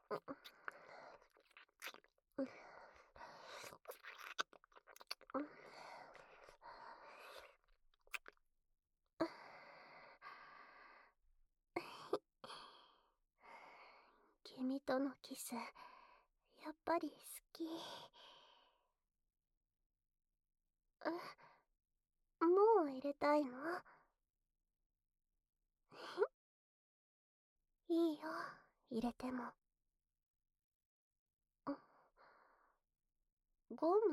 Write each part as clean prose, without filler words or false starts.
君とのキス、やっぱり好き。もう入れたいの？いいよ、入れても。ゴム？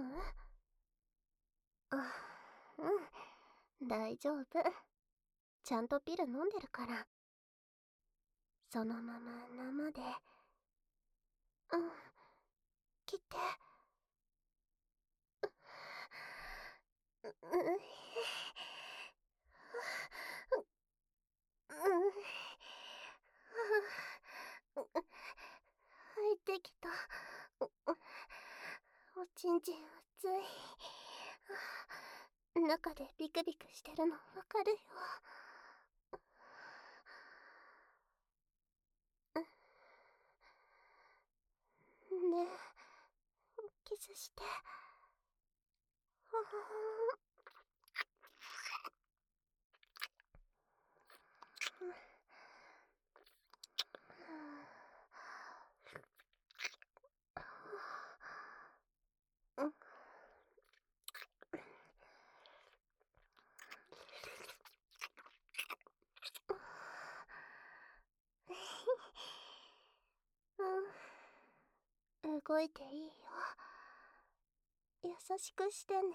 大丈夫。ちゃんとピル飲んでるから。そのまま生で。切って。入ってきた。おちんちん熱い。中でビクビクしてるのわかるよ。ねえ、キスして。動いていいよ。優しくしてね。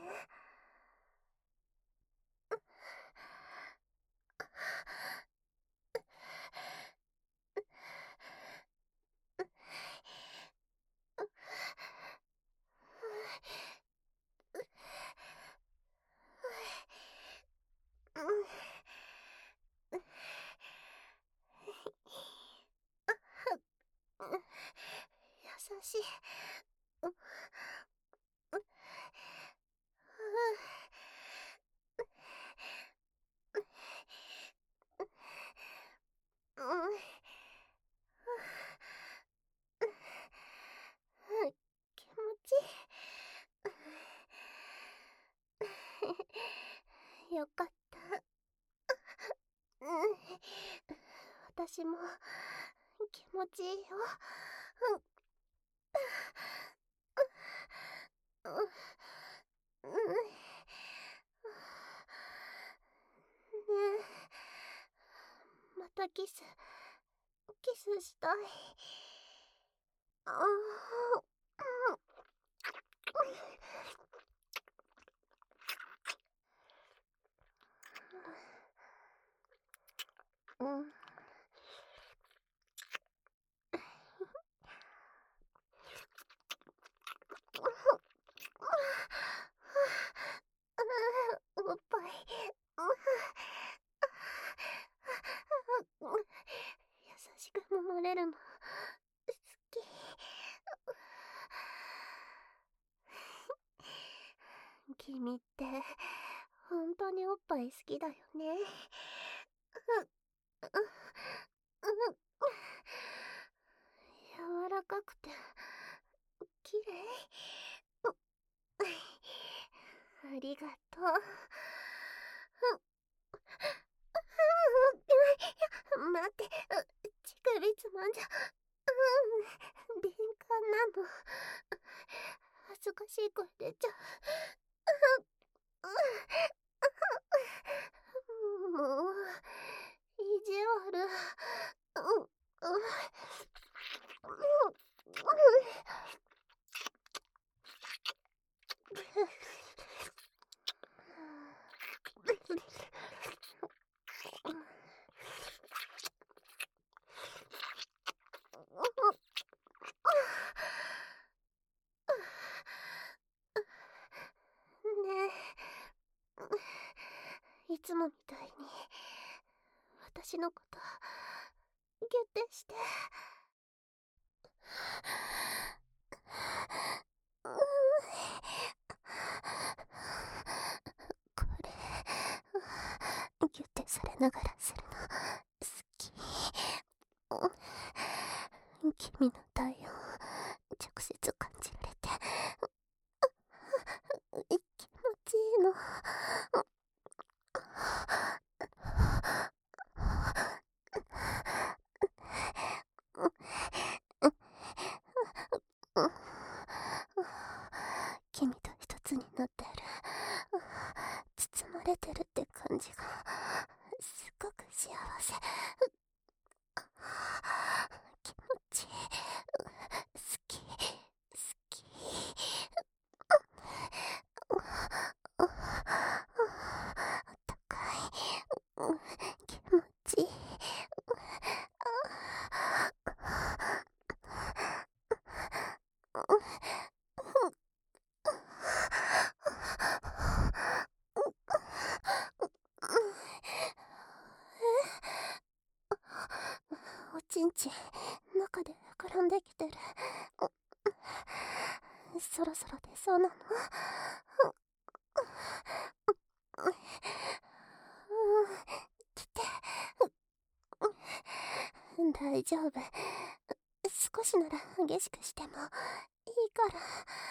優しい。気持ちいい。よかった。私も気持ちいいよ。ねえ、またキスしたい。おっぱい優しく揉まれるの好き。君って本当におっぱい好きだよね。柔らかくて綺麗。ありがとう。待って、乳首つまんじゃ。敏感なの。恥ずかしい声出ちゃう。もう意地悪。ねえ、いつもみたいに私のことギュッてして。これギュッてされながらするの好き。 君の体温直接感じられて気持ちいいの。君と一つになってる、包まれてるって感じがすっごく幸せ。気持ちいい。好き好き。あったかい。気持ちいい。おちんちん中で膨らんできてる。そろそろ出そうなの。来て。大丈夫。少しなら激しくしてもいいから。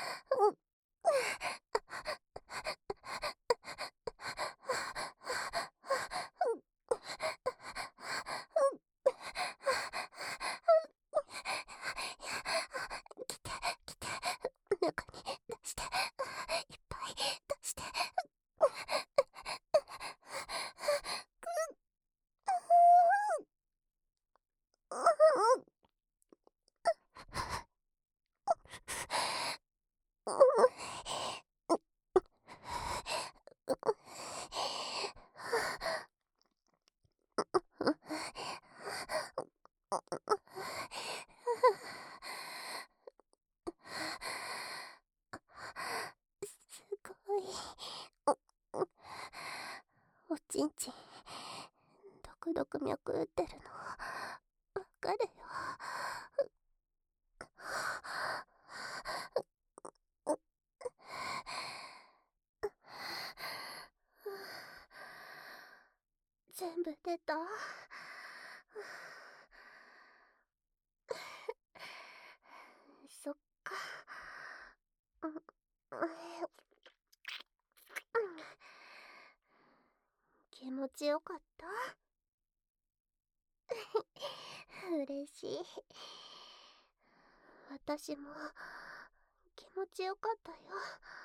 来て来て、中に出して、いっぱい出して。すごい。おちんちんドクドク脈打ってるのわかるよ。全部出た。そっか。気持ちよかった。嬉しい。私も気持ちよかったよ。